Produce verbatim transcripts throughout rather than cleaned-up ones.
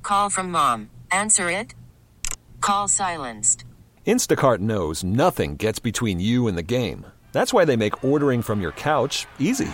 Call from mom. Answer it. Call silenced. Instacart knows nothing gets between you and the game. That's why they make ordering from your couch easy.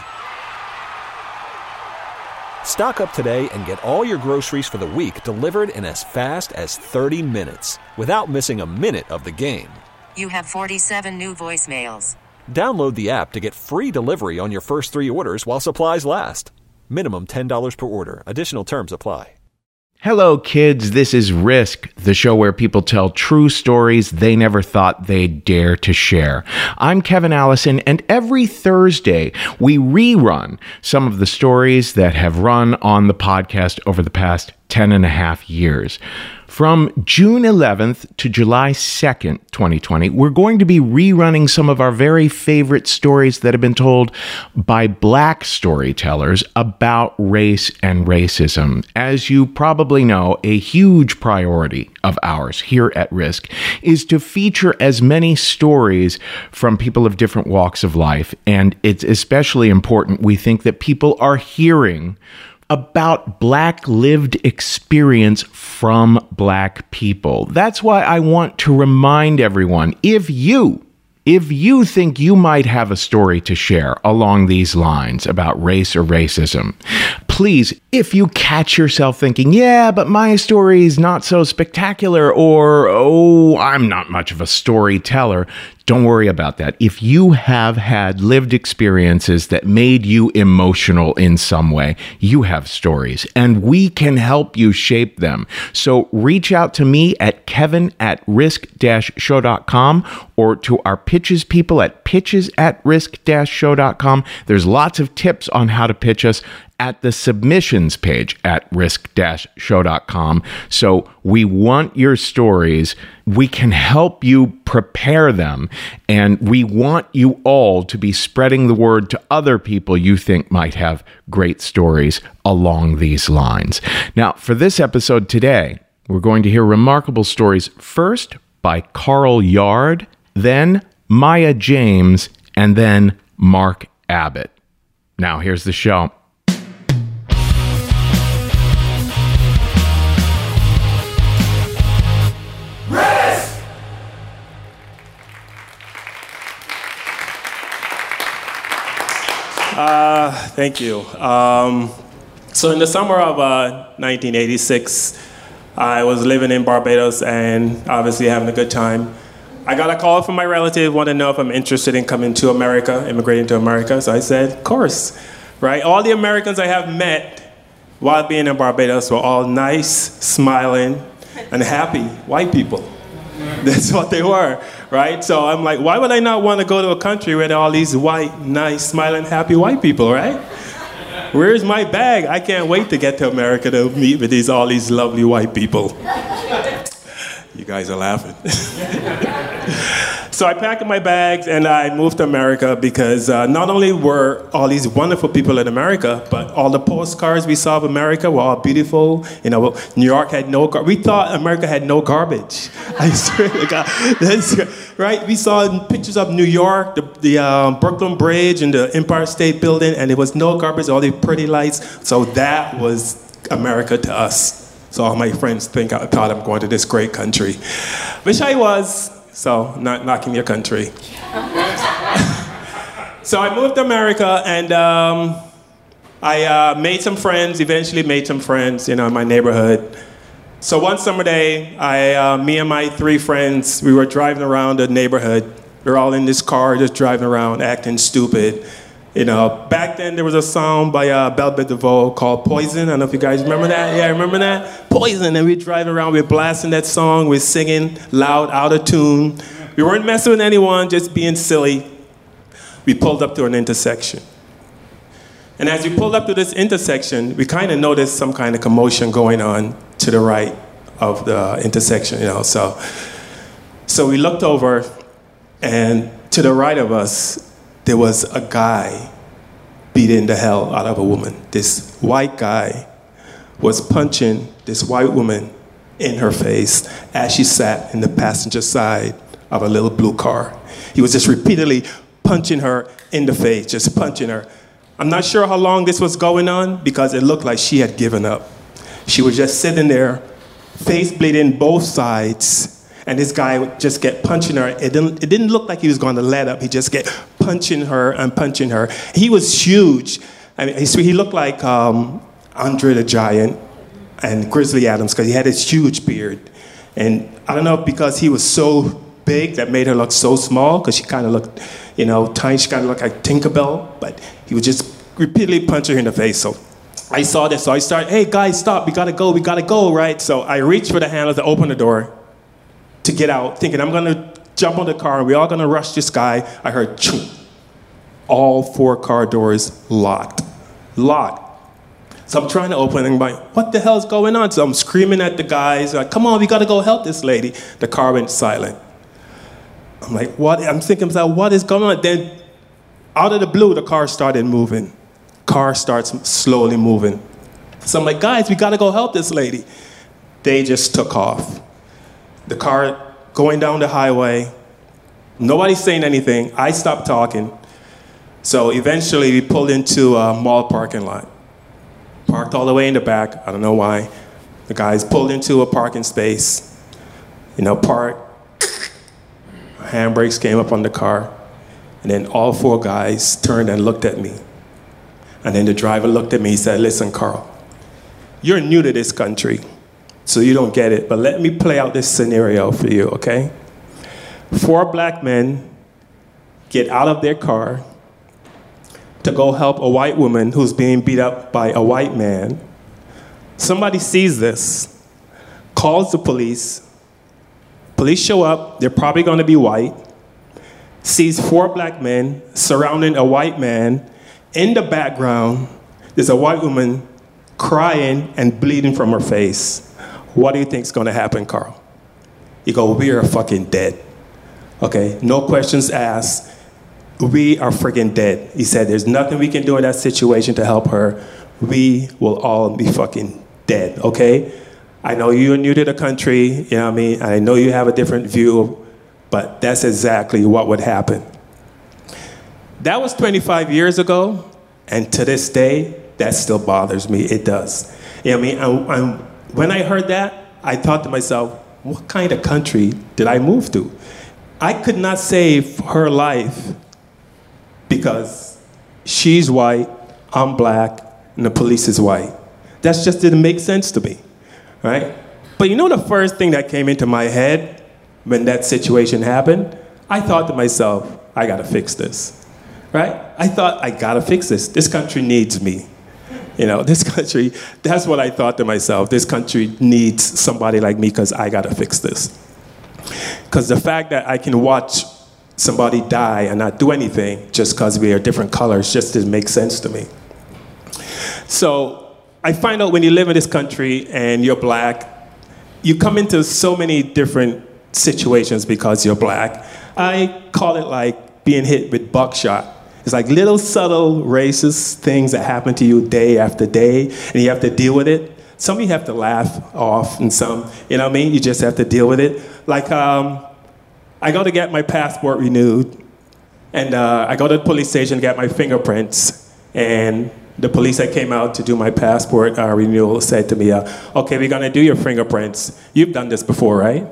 Stock up today and get all your groceries for the week delivered in as fast as thirty minutes without missing a minute of the game. You have forty-seven new voicemails. Download the app to get free delivery on your first three orders while supplies last. Minimum ten dollars per order. Additional terms apply. Hello, kids. This is Risk, the show where people tell true stories they never thought they'd dare to share. I'm Kevin Allison, and every Thursday we rerun some of the stories that have run on the podcast over the past ten and a half years. From June eleventh to July second, twenty twenty, we're going to be rerunning some of our very favorite stories that have been told by Black storytellers about race and racism. As you probably know, a huge priority of ours here at Risk is to feature as many stories from people of different walks of life. And it's especially important, we think, that people are hearing about Black lived experience from Black people. That's why I want to remind everyone, if you, if you think you might have a story to share along these lines about race or racism, please, if you catch yourself thinking, yeah, but my story is not so spectacular, or, oh, I'm not much of a storyteller, don't worry about that. If you have had lived experiences that made you emotional in some way, you have stories, and we can help you shape them. So reach out to me at kevin at risk dash show dot com or to our pitches people at pitches at risk dash show dot com. There's lots of tips on how to pitch us at the submissions page at risk dash show dot com. So we want your stories. We can help you prepare them. And we want you all to be spreading the word to other people you think might have great stories along these lines. Now, for this episode today, we're going to hear remarkable stories first by Carl Yard, then Maya James, and then Mark Abbott. Now, here's the show. Uh, thank you. Um, so in the summer of uh, nineteen eighty-six, I was living in Barbados and obviously having a good time. I got a call from my relative, wanted to know if I'm interested in coming to America, immigrating to America. So I said, of course, right? All the Americans I have met while being in Barbados were all nice, smiling, and happy white people. That's what they were, right? So I'm like, why would I not want to go to a country where there are all these white, nice, smiling, happy white people, right? Where's my bag? I can't wait to get to America to meet with these all these lovely white people. You guys are laughing. So I packed my bags and I moved to America because uh, not only were all these wonderful people in America, but all the postcards we saw of America were all beautiful. You know, New York had no gar- we thought America had no garbage. I swear to God. That's, right? We saw pictures of New York, the, the um, Brooklyn Bridge and the Empire State Building, and there was no garbage, all these pretty lights. So that was America to us. So all my friends think I thought I'm going to this great country, which I was. So, not knocking your country. So I moved to America and um, I uh, made some friends, eventually made some friends, you know, in my neighborhood. So one summer day, I, uh, me and my three friends, we were driving around the neighborhood. We were all in this car just driving around, acting stupid. You know, back then there was a song by uh, Bell Biv DeVoe called Poison. I don't know if you guys remember that. Yeah, remember that? Poison. And we're driving around, we're blasting that song, we're singing loud, out of tune. We weren't messing with anyone, just being silly. We pulled up to an intersection. And as we pulled up to this intersection, we kind of noticed some kind of commotion going on to the right of the intersection, you know. So, so we looked over, and to the right of us, there was a guy beating the hell out of a woman. This white guy was punching this white woman in her face as she sat in the passenger side of a little blue car. He was just repeatedly punching her in the face, just punching her. I'm not sure how long this was going on because it looked like she had given up. She was just sitting there, face bleeding both sides, and this guy would just get punching her. It didn't, it didn't look like he was going to let up. He just get punching her and punching her. He was huge. I mean, he, he looked like um, Andre the Giant and Grizzly Adams because he had this huge beard. And I don't know if because he was so big that made her look so small, because she kind of looked, you know, tiny. She kind of looked like Tinkerbell, but he would just repeatedly punch her in the face. So I saw this, so I started, hey guys, stop, we gotta go, we gotta go, right? So I reached for the handle to open the door to get out, thinking I'm gonna jump on the car, and we're all gonna rush this guy. I heard choo. All four car doors locked, locked. So I'm trying to open, and I'm like, what the hell's going on? So I'm screaming at the guys, like, come on, we gotta go help this lady. The car went silent. I'm like, what? I'm thinking, what is going on? Then out of the blue, the car started moving. Car starts slowly moving. So I'm like, guys, we gotta go help this lady. They just took off. The car going down the highway. Nobody's saying anything. I stopped talking. So eventually we pulled into a mall parking lot. Parked all the way in the back. I don't know why. The guys pulled into a parking space. You know, parked. Handbrakes came up on the car. And then all four guys turned and looked at me. And then the driver looked at me and said, listen, Carl, you're new to this country, so you don't get it, but let me play out this scenario for you, okay? Four black men get out of their car to go help a white woman who's being beat up by a white man. Somebody sees this, calls the police. Police show up, they're probably gonna be white, sees four black men surrounding a white man. In the background, there's a white woman crying and bleeding from her face. What do you think's gonna happen, Carl? You go, we are fucking dead. Okay, no questions asked. We are freaking dead. He said, there's nothing we can do in that situation to help her. We will all be fucking dead, okay? I know you're new to the country, you know what I mean? I know you have a different view, but that's exactly what would happen. That was twenty-five years ago, and to this day, that still bothers me. It does. You know what I mean? And, and when I heard that, I thought to myself, what kind of country did I move to? I could not save her life because she's white, I'm black, and the police is white. That just didn't make sense to me, right? But you know the first thing that came into my head when that situation happened? I thought to myself, I gotta fix this. Right? I thought, I gotta fix this. This country needs me. You know, this country, that's what I thought to myself. This country needs somebody like me because I gotta fix this. Because the fact that I can watch somebody die and not do anything just because we are different colors just didn't make sense to me. So I find out when you live in this country and you're black, you come into so many different situations because you're black. I call it like being hit with buckshot. It's like little subtle racist things that happen to you day after day, and you have to deal with it. Some you have to laugh off, and some, you know what I mean? You just have to deal with it. Like, um, I go to get my passport renewed, and uh, I go to the police station to get my fingerprints, and the police that came out to do my passport uh, renewal said to me, uh, okay, we're gonna do your fingerprints. You've done this before, right?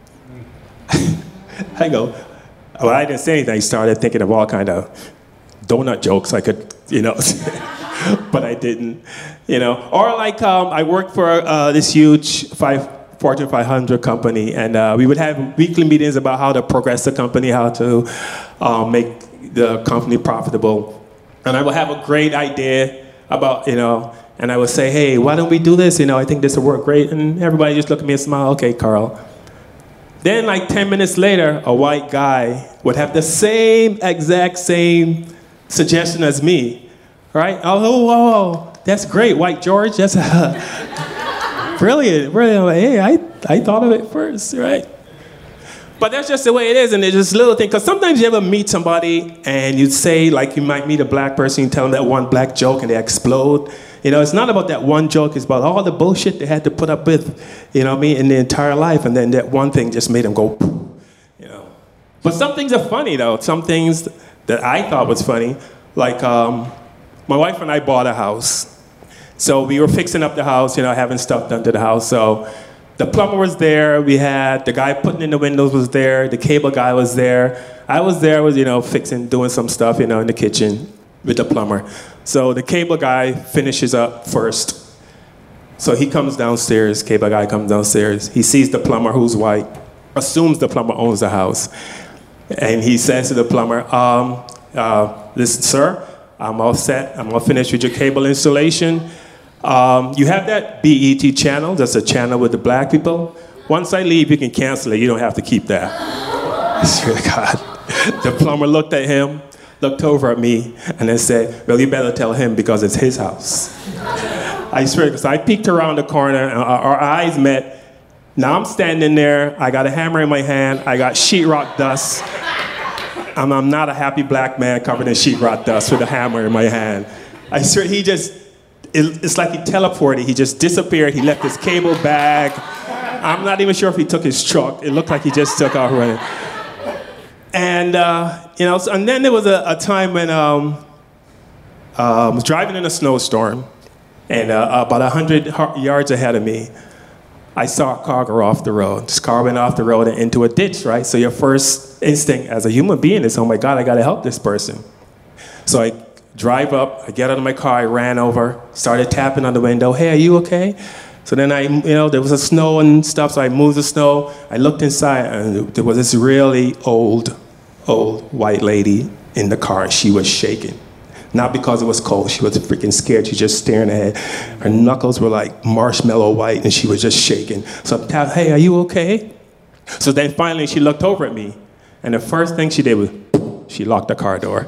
I go, well, I didn't say anything. I started thinking of all kind of donut jokes I could, you know, but I didn't, you know. Or like um, I worked for uh, this huge five, Fortune five hundred company, and uh, we would have weekly meetings about how to progress the company, how to um, make the company profitable. And I would have a great idea about, you know, and I would say, hey, why don't we do this? You know, I think this will work great. And everybody just look at me and smile, okay, Carl. Then like ten minutes later, a white guy would have the same exact same suggestion as me, right? Oh, oh, oh, that's great, White George. That's uh, brilliant, brilliant. Like, hey, I, I thought of it first, right? But that's just the way it is, and it's just little thing. Because sometimes you ever meet somebody and you say, like you might meet a black person, you tell them that one black joke and they explode. You know, it's not about that one joke, it's about all the bullshit they had to put up with, you know what I mean, in their entire life, and then that one thing just made them go, you know. But some things are funny, though. Some things that I thought was funny, like um, my wife and I bought a house, So we were fixing up the house, you know, having stuff done to the house. So the plumber was there. We had the guy putting in the windows was there. The cable guy was there. I was there, was, you know, fixing, doing some stuff, you know, in the kitchen with the plumber. So the cable guy finishes up first. So he comes downstairs, cable guy comes downstairs. He sees the plumber, who's white, assumes the plumber owns the house. And he says to the plumber, um, uh, listen, sir, I'm all set. I'm all finished with your cable installation. Um, you have that B E T channel. That's a channel with the black people. Once I leave, you can cancel it. You don't have to keep that. I swear to God. The plumber looked at him, looked over at me, and then said, well, you better tell him because it's his house. I swear, because I peeked around the corner, and our, our eyes met. Now I'm standing there. I got a hammer in my hand. I got sheetrock dust. I'm, I'm not a happy black man covered in sheetrock dust with a hammer in my hand. I swear, he just, it, it's like he teleported. He just disappeared. He left his cable bag. I'm not even sure if he took his truck. It looked like he just took off running. And, uh, you know, so, and then there was a, a time when um, uh, I was driving in a snowstorm, and uh, about one hundred yards ahead of me, I saw a car go off the road. This car went off the road and into a ditch, right? So your first instinct as a human being is, oh my God, I gotta help this person. So I drive up, I get out of my car, I ran over, started tapping on the window, hey, are you okay? So then I, you know, there was a snow and stuff, so I moved the snow. I looked inside, and there was this really old, old white lady in the car, and she was shaking. Not because it was cold, she was freaking scared. She was just staring ahead. Her knuckles were like marshmallow white, and she was just shaking. So I tapped, hey, are you okay? So then finally she looked over at me, and the first thing she did was, she locked the car door.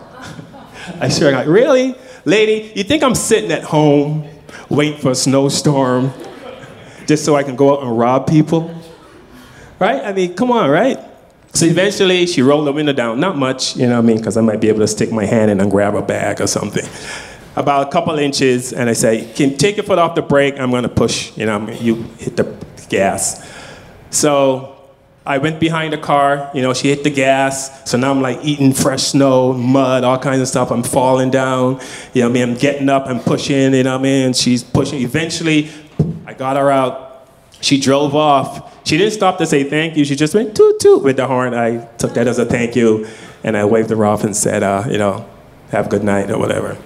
I swear, like, really? Lady, you think I'm sitting at home waiting for a snowstorm just so I can go out and rob people? Right? I mean, come on, right? So eventually, she rolled the window down. Not much, you know what I mean, because I might be able to stick my hand in and grab a bag or something. About a couple inches, and I say, can you take your foot off the brake? I'm going to push, you know, you hit the gas. So I went behind the car, you know, she hit the gas. So now I'm like eating fresh snow, mud, all kinds of stuff. I'm falling down, you know what I mean? I'm getting up and pushing, you know what I mean? She's pushing. Eventually, I got her out. She drove off. She didn't stop to say thank you. She just went toot toot with the horn. I took that as a thank you, and I waved her off and said, uh, you know, have a good night or whatever.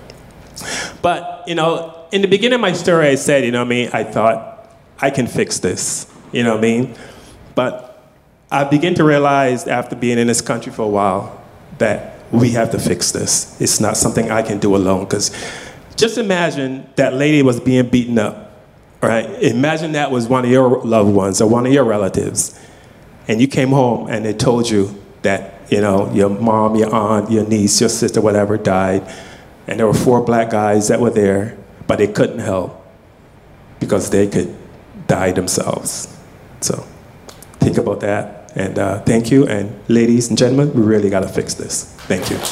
But, you know, in the beginning of my story, I said, you know what I mean, I thought, I can fix this, you know what I mean? But I began to realize after being in this country for a while that we have to fix this. It's not something I can do alone, because just imagine that lady was being beaten up. Right? Imagine that was one of your loved ones or one of your relatives, and you came home and they told you that, you know, your mom, your aunt, your niece, your sister, whatever, died, and there were four black guys that were there, but they couldn't help because they could die themselves. So think about that, and uh, thank you, and ladies and gentlemen, we really got to fix this. Thank you.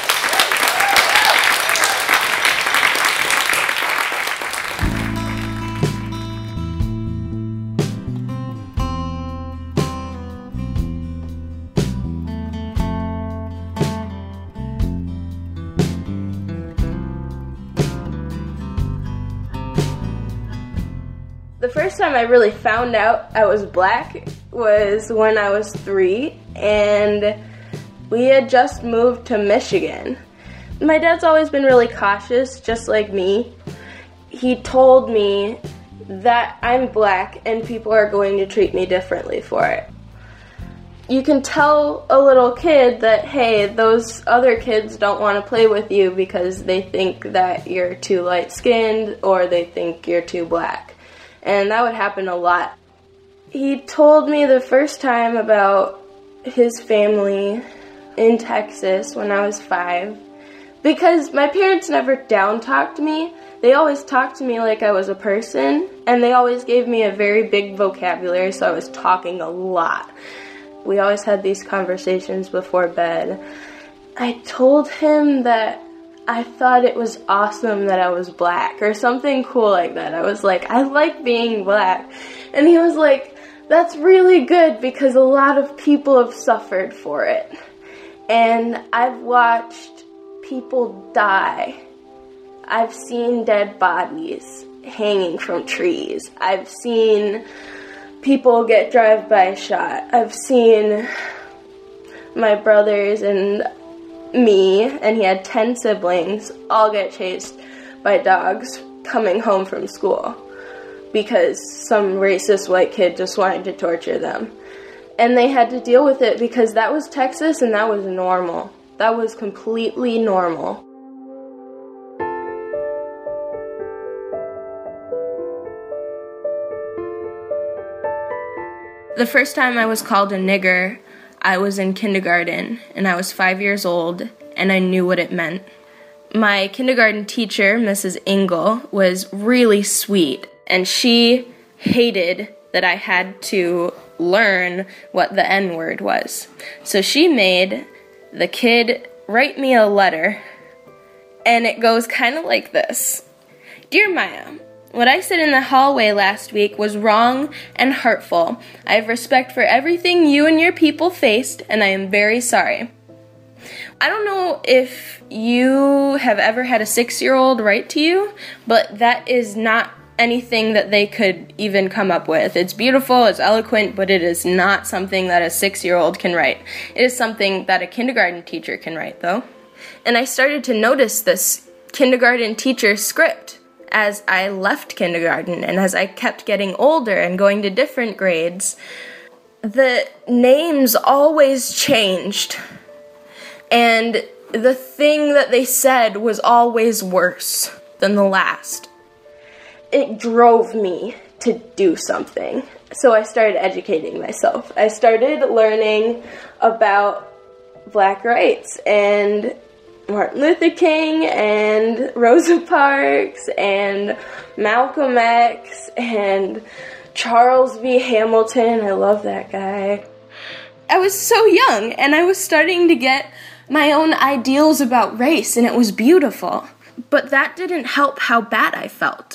The first time I really found out I was black was when I was three, and we had just moved to Michigan. My dad's always been really cautious, just like me. He told me that I'm black and people are going to treat me differently for it. You can tell a little kid that, hey, those other kids don't want to play with you because they think that you're too light-skinned or they think you're too black. And that would happen a lot. He told me the first time about his family in Texas when I was five. Because my parents never down-talked me. They always talked to me like I was a person. And they always gave me a very big vocabulary, so I was talking a lot. We always had these conversations before bed. I told him that I thought it was awesome that I was black, or something cool like that. I was like, I like being black. And he was like, that's really good because a lot of people have suffered for it. And I've watched people die. I've seen dead bodies. hanging from trees. I've seen people get drive-by shot. I've seen my brothers and me, and he had ten siblings, all get chased by dogs coming home from school because some racist white kid just wanted to torture them. And they had to deal with it because that was Texas and that was normal. That was completely normal. The first time I was called a nigger, I was in kindergarten, and I was five years old, and I knew what it meant. My kindergarten teacher, Missus Engel, was really sweet, and she hated that I had to learn what the N-word was. So she made the kid write me a letter, and it goes kind of like this. Dear Maya, what I said in the hallway last week was wrong and hurtful. I have respect for everything you and your people faced, and I am very sorry. I don't know if you have ever had a six-year-old write to you, but that is not anything that they could even come up with. It's beautiful, it's eloquent, but it is not something that a six-year-old can write. It is something that a kindergarten teacher can write, though. And I started to notice this kindergarten teacher's script as I left kindergarten and as I kept getting older and going to different grades. The names always changed, and the thing that they said was always worse than the last. It drove me to do something, so I started educating myself. I started learning about Black rights and Martin Luther King and Rosa Parks and Malcolm X and Charles V. Hamilton. I love that guy. I was so young, and I was starting to get my own ideals about race, and it was beautiful. But that didn't help how bad I felt.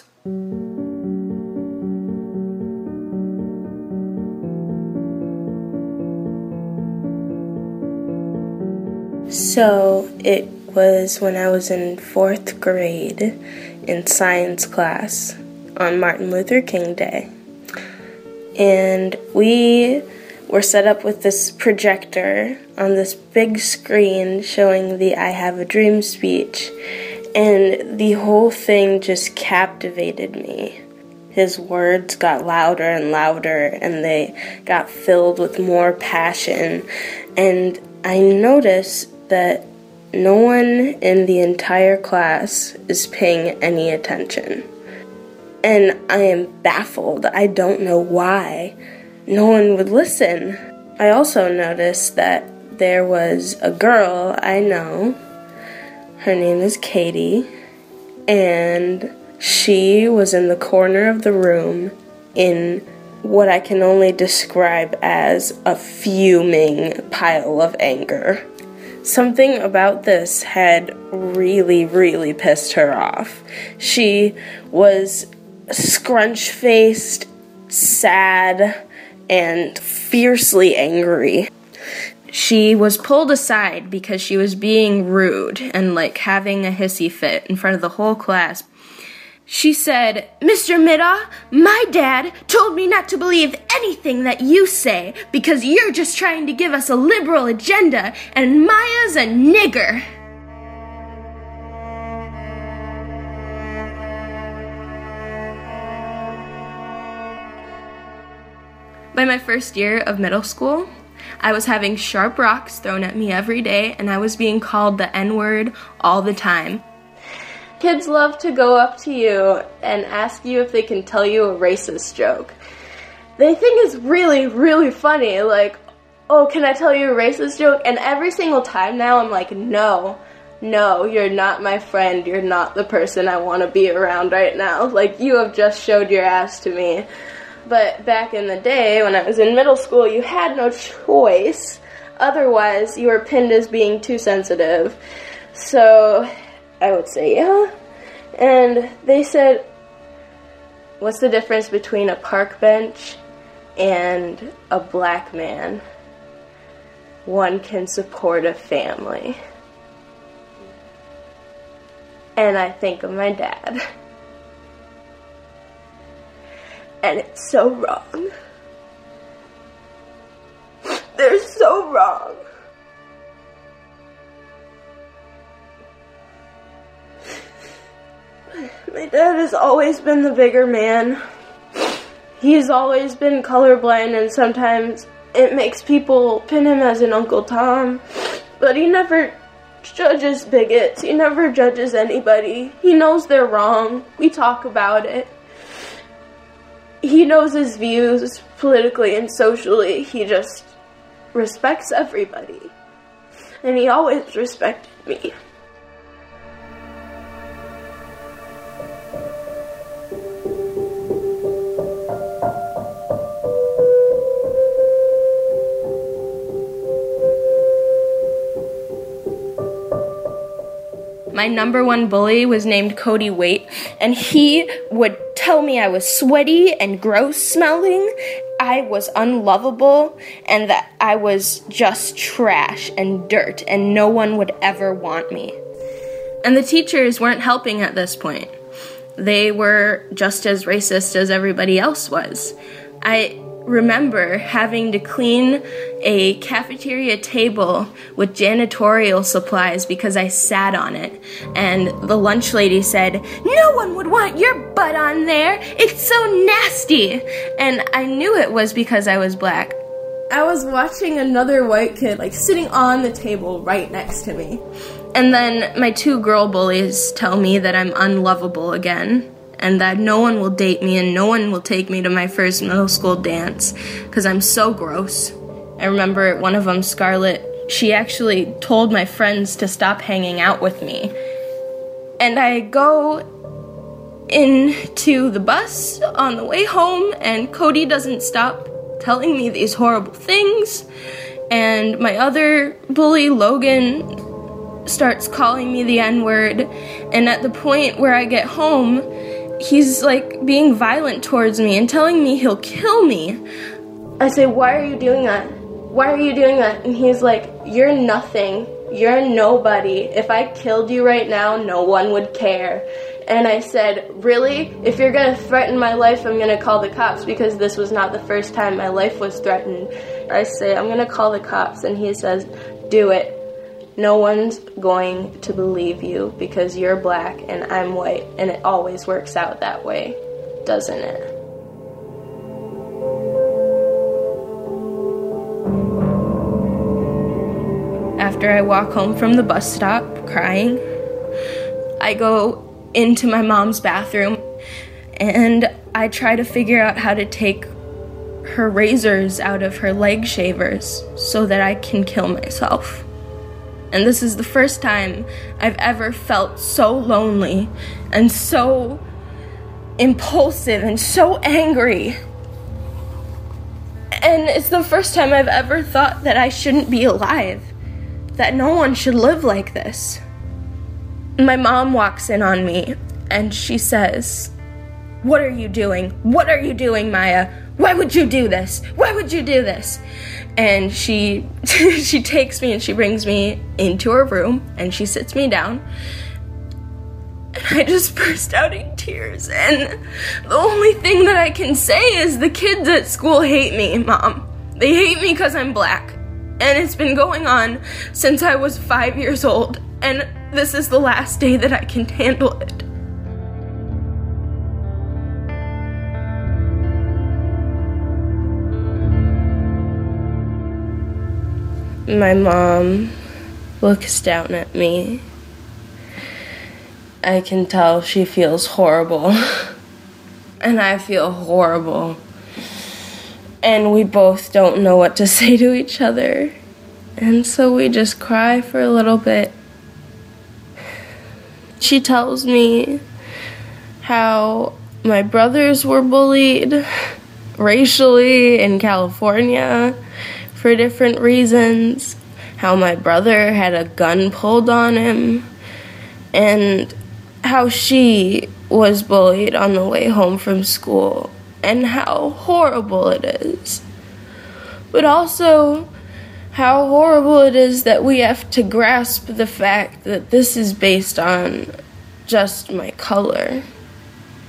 So it was when I was in fourth grade in science class on Martin Luther King Day. And we were set up with this projector on this big screen showing the I Have a Dream speech. And the whole thing just captivated me. His words got louder and louder, and they got filled with more passion. And I noticed that no one in the entire class is paying any attention. And I am baffled. I don't know why no one would listen. I also noticed that there was a girl I know. Her name is Katie, and she was in the corner of the room in what I can only describe as a fuming pile of anger. Something about this had really, really pissed her off. She was scrunch-faced, sad, and fiercely angry. She was pulled aside because she was being rude and, like, having a hissy fit in front of the whole class. She said, Mister Middaugh, my dad told me not to believe anything that you say because you're just trying to give us a liberal agenda and Maya's a nigger. By my first year of middle school, I was having sharp rocks thrown at me every day, and I was being called the N-word all the time. Kids love to go up to you and ask you if they can tell you a racist joke. They think it's really, really funny, like, oh, can I tell you a racist joke? And every single time now I'm like, no, no, you're not my friend, you're not the person I want to be around right now. Like, you have just showed your ass to me. But back in the day, when I was in middle school, you had no choice. Otherwise, you were pinned as being too sensitive. So I would say, yeah. And they said, what's the difference between a park bench and a black man? One can support a family. And I think of my dad. And it's so wrong. They're so wrong. My dad has always been the bigger man. He's always been colorblind, and sometimes it makes people pin him as an Uncle Tom. But he never judges bigots. He never judges anybody. He knows they're wrong. We talk about it. He knows his views politically and socially. He just respects everybody. And he always respected me. My number one bully was named Cody Waite, and he would tell me I was sweaty and gross smelling, I was unlovable, and that I was just trash and dirt, and no one would ever want me. And the teachers weren't helping at this point. They were just as racist as everybody else was. I remember having to clean a cafeteria table with janitorial supplies because I sat on it, and the lunch lady said, "No one would want your butt on there, it's so nasty," and I knew it was because I was black. I was watching another white kid like sitting on the table right next to me, and then my two girl bullies tell me that I'm unlovable again, and that no one will date me and no one will take me to my first middle school dance because I'm so gross. I remember one of them, Scarlett, she actually told my friends to stop hanging out with me. And I go into the bus on the way home, and Cody doesn't stop telling me these horrible things. And my other bully, Logan, starts calling me the N-word. And at the point where I get home, he's like being violent towards me and telling me he'll kill me. I say, "Why are you doing that? Why are you doing that?" And he's like, "You're nothing. You're nobody. If I killed you right now, no one would care." And I said, "Really? If you're gonna threaten my life, I'm gonna call the cops, because this was not the first time my life was threatened." I say, "I'm gonna call the cops." And he says, "Do it. No one's going to believe you because you're black and I'm white, and it always works out that way, doesn't it?" After I walk home from the bus stop, crying, I go into my mom's bathroom and I try to figure out how to take her razors out of her leg shavers so that I can kill myself. And this is the first time I've ever felt so lonely and so impulsive and so angry. And it's the first time I've ever thought that I shouldn't be alive, that no one should live like this. My mom walks in on me and she says, "What are you doing? What are you doing, Maya? Why would you do this? Why would you do this?" And she she takes me and she brings me into her room and she sits me down. And I just burst out in tears. And the only thing that I can say is the kids at school hate me, Mom. They hate me because I'm black. And it's been going on since I was five years old. And this is the last day that I can handle it. My mom looks down at me. I can tell she feels horrible. And I feel horrible. And we both don't know what to say to each other. And so we just cry for a little bit. She tells me how my brothers were bullied racially in California for different reasons, how my brother had a gun pulled on him, and how she was bullied on the way home from school, and how horrible it is. But also how horrible it is that we have to grasp the fact that this is based on just my color.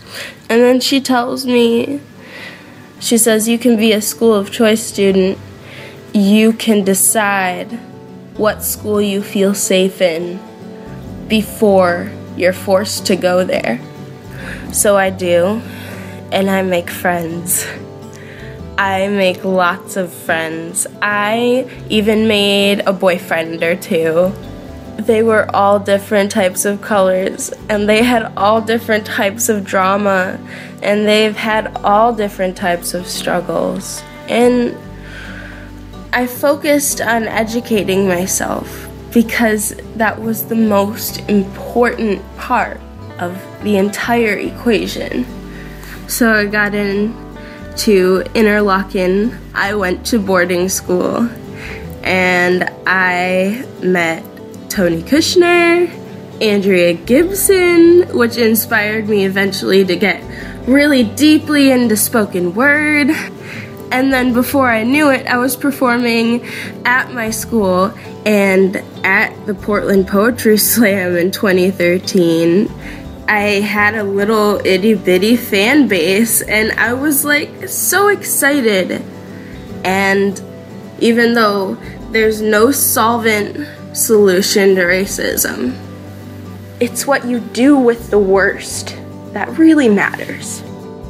And then she tells me, she says, you can be a school of choice student. You can decide what school you feel safe in before you're forced to go there. So I do, and I make friends. I make lots of friends. I even made a boyfriend or two. They were all different types of colors, and they had all different types of drama, and they've had all different types of struggles. And I focused on educating myself because that was the most important part of the entire equation. So I got in to Interlochen. I went to boarding school, and I met Tony Kushner, Andrea Gibson, which inspired me eventually to get really deeply into spoken word. And then before I knew it, I was performing at my school and at the Portland Poetry Slam in twenty thirteen. I had a little itty bitty fan base, and I was like so excited. And even though there's no solvent solution to racism, it's what you do with the worst that really matters.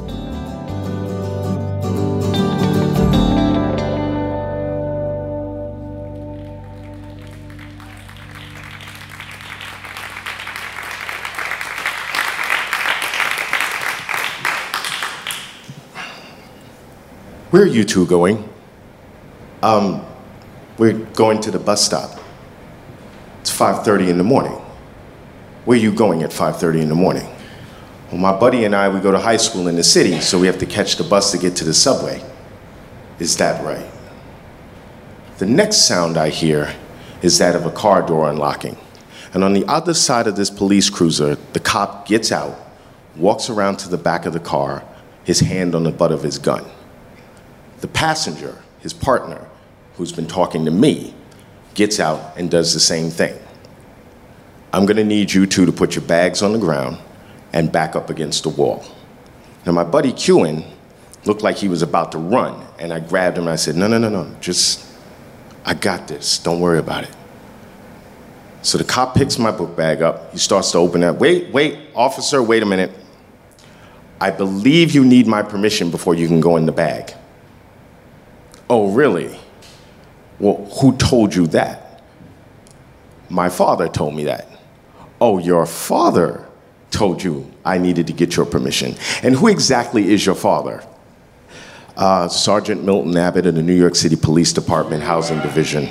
Where are you two going? Um, we're going to the bus stop. It's five thirty in the morning. Where are you going at five thirty in the morning? Well, my buddy and I, we go to high school in the city, so we have to catch the bus to get to the subway. Is that right? The next sound I hear is that of a car door unlocking. And on the other side of this police cruiser, the cop gets out, walks around to the back of the car, his hand on the butt of his gun. The passenger, his partner, who's been talking to me, gets out and does the same thing. I'm gonna need you two to put your bags on the ground and back up against the wall. Now, my buddy Kewen looked like he was about to run, and I grabbed him and I said, no, no, no, no, just, I got this, don't worry about it. So the cop picks my book bag up, he starts to open that. Wait, wait, officer, wait a minute. I believe you need my permission before you can go in the bag. Oh, really? Well, who told you that? My father told me that. Oh, your father told you I needed to get your permission. And who exactly is your father? Uh, Sergeant Milton Abbott of the New York City Police Department Housing Division.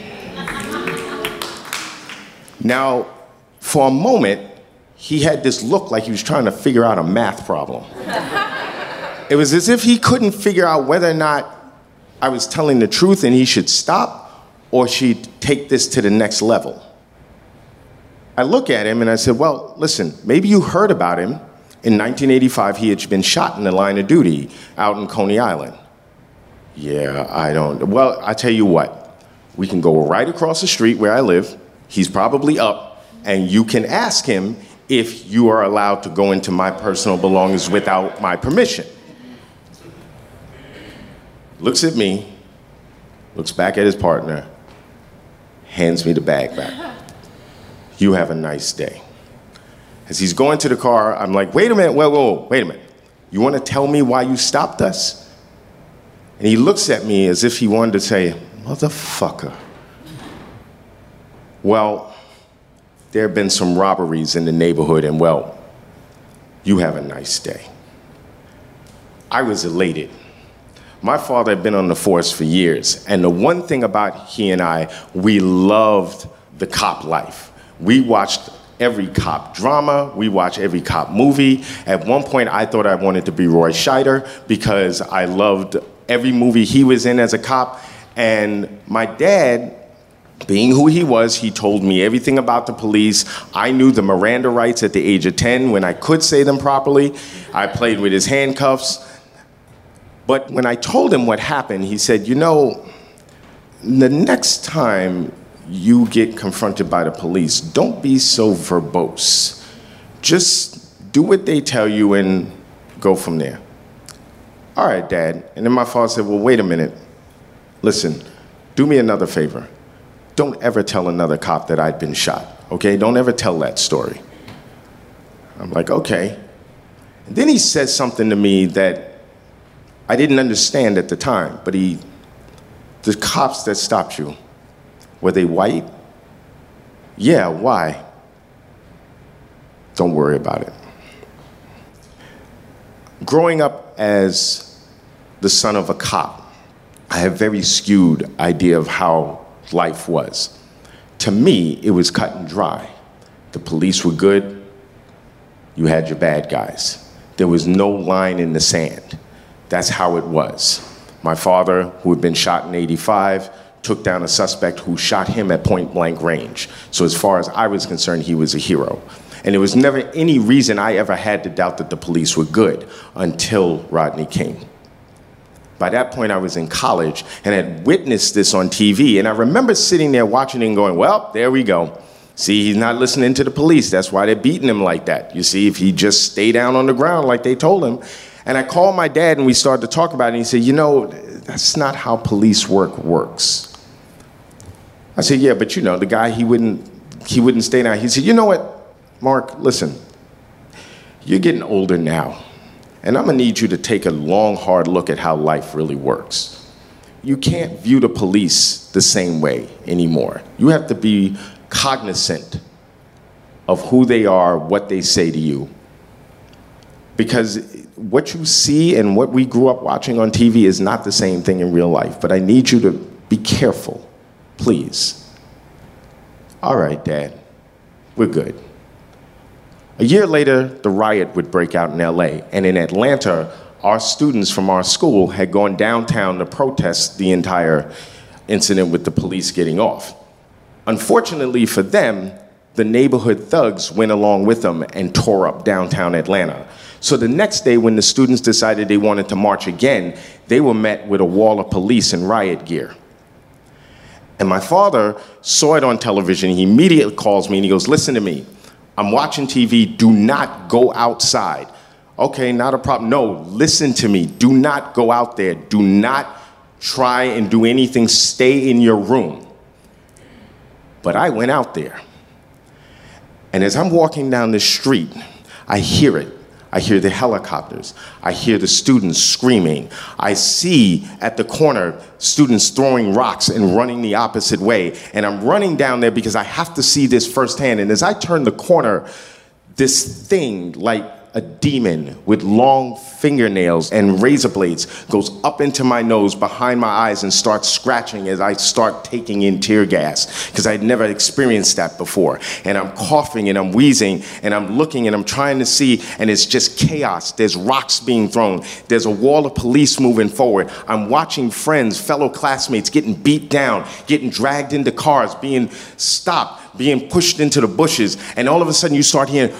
Now, for a moment, he had this look like he was trying to figure out a math problem. It was as if he couldn't figure out whether or not I was telling the truth and he should stop or she'd take this to the next level. I look at him and I said, well, listen, maybe you heard about him. In nineteen eighty-five, he had been shot in the line of duty out in Coney Island. Yeah, I don't, well, I tell you what, we can go right across the street where I live. He's probably up, and you can ask him if you are allowed to go into my personal belongings without my permission. Looks at me, looks back at his partner, hands me the bag back. You have a nice day. As he's going to the car, I'm like, wait a minute, whoa, whoa, whoa, wait a minute. You want to tell me why you stopped us? And he looks at me as if he wanted to say, motherfucker. Well, there have been some robberies in the neighborhood, and well, you have a nice day. I was elated. My father had been on the force for years, and the one thing about he and I, we loved the cop life. We watched every cop drama, we watched every cop movie. At one point, I thought I wanted to be Roy Scheider because I loved every movie he was in as a cop, and my dad, being who he was, he told me everything about the police. I knew the Miranda rights at the age of ten when I could say them properly. I played with his handcuffs. But when I told him what happened, he said, you know, the next time you get confronted by the police, don't be so verbose. Just do what they tell you and go from there. All right, Dad. And then my father said, well, wait a minute. Listen, do me another favor. Don't ever tell another cop that I'd been shot, okay? Don't ever tell that story. I'm like, okay. And then he says something to me that I didn't understand at the time, but he, the cops that stopped you, were they white? Yeah, why? Don't worry about it. Growing up as the son of a cop, I have a very skewed idea of how life was. To me, it was cut and dry. The police were good, you had your bad guys. There was no line in the sand. That's how it was. My father, who had been shot in eighty-five, took down a suspect who shot him at point blank range. So as far as I was concerned, he was a hero. And there was never any reason I ever had to doubt that the police were good until Rodney King. By that point, I was in college and had witnessed this on T V. And I remember sitting there watching it and going, well, there we go. See, he's not listening to the police. That's why they're beating him like that. You see, if he just stay down on the ground like they told him. And I called my dad and we started to talk about it. And he said, you know, that's not how police work works. I said, yeah, but you know, the guy, he wouldn't, he wouldn't stay down. He said, you know what, Mark, listen, you're getting older now. And I'm gonna need you to take a long, hard look at how life really works. You can't view the police the same way anymore. You have to be cognizant of who they are, what they say to you. Because what you see and what we grew up watching on T V is not the same thing in real life. But I need you to be careful, please. All right, Dad, we're good. A year later, the riot would break out in L A, and in Atlanta, our students from our school had gone downtown to protest the entire incident with the police getting off. Unfortunately for them, the neighborhood thugs went along with them and tore up downtown Atlanta. So the next day, when the students decided they wanted to march again, they were met with a wall of police in riot gear. And my father saw it on television. He immediately calls me and he goes, listen to me. I'm watching T V, do not go outside. Okay, not a problem. No, listen to me. Do not go out there. Do not try and do anything. Stay in your room. But I went out there. And as I'm walking down the street, I hear it. I hear the helicopters. I hear the students screaming. I see at the corner students throwing rocks and running the opposite way. And I'm running down there because I have to see this firsthand. And as I turn the corner, this thing like a demon with long fingernails and razor blades goes up into my nose behind my eyes and starts scratching as I start taking in tear gas, because I'd never experienced that before. And I'm coughing and I'm wheezing and I'm looking and I'm trying to see, and it's just chaos. There's rocks being thrown. There's a wall of police moving forward. I'm watching friends, fellow classmates getting beat down, getting dragged into cars, being stopped, being pushed into the bushes. And all of a sudden you start hearing,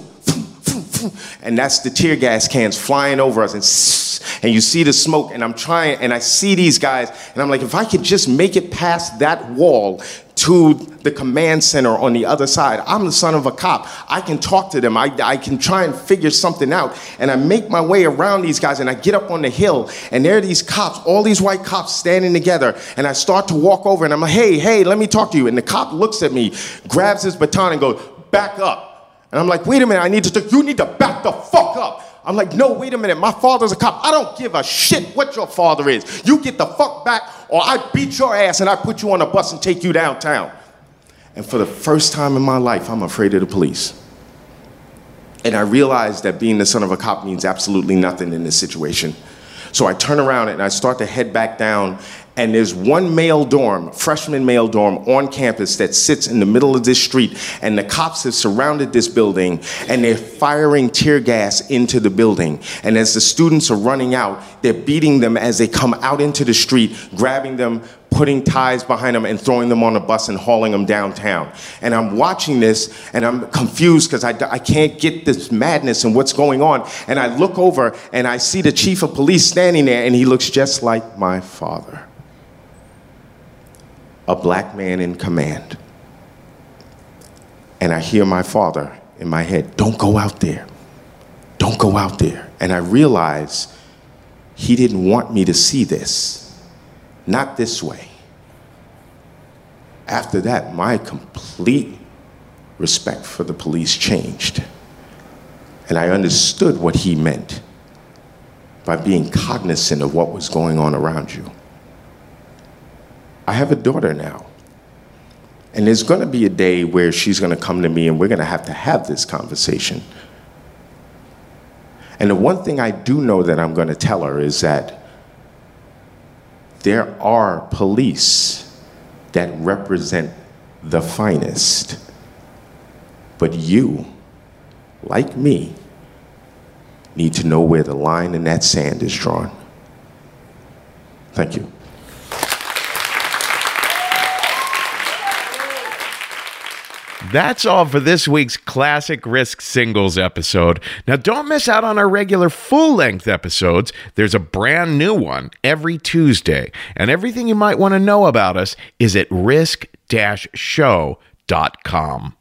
and that's the tear gas cans flying over us, and, and you see the smoke, and I'm trying, and I see these guys, and I'm like, if I could just make it past that wall to the command center on the other side. I'm the son of a cop. I can talk to them. I, I can try and figure something out. And I make my way around these guys, and I get up on the hill, and there are these cops, all these white cops standing together, and I start to walk over, and I'm like, hey, hey, let me talk to you. And the cop looks at me, grabs his baton, and goes, back up. And I'm like, wait a minute, I need to, you need to back the fuck up. I'm like, no, wait a minute, my father's a cop. I don't give a shit what your father is. You get the fuck back, or I beat your ass and I put you on a bus and take you downtown. And for the first time in my life, I'm afraid of the police. And I realized that being the son of a cop means absolutely nothing in this situation. So I turn around and I start to head back down, and there's one male dorm, freshman male dorm on campus that sits in the middle of this street, and the cops have surrounded this building and they're firing tear gas into the building. And as the students are running out, they're beating them as they come out into the street, grabbing them, putting ties behind them and throwing them on a bus and hauling them downtown. And I'm watching this and I'm confused because I, I can't get this madness and what's going on. And I look over and I see the chief of police standing there, and he looks just like my father. A black man in command. And I hear my father in my head, don't go out there. don't go out there. And I realized he didn't want me to see this, not this way. After that, my complete respect for the police changed. And I understood what he meant by being cognizant of what was going on around you. I have a daughter now. And there's going to be a day where she's going to come to me and we're going to have to have this conversation. And the one thing I do know that I'm going to tell her is that there are police that represent the finest. But you, like me, need to know where the line in that sand is drawn. Thank you. That's all for this week's Classic Risk Singles episode. Now, don't miss out on our regular full-length episodes. There's a brand new one every Tuesday. And everything you might want to know about us is at risk dash show dot com.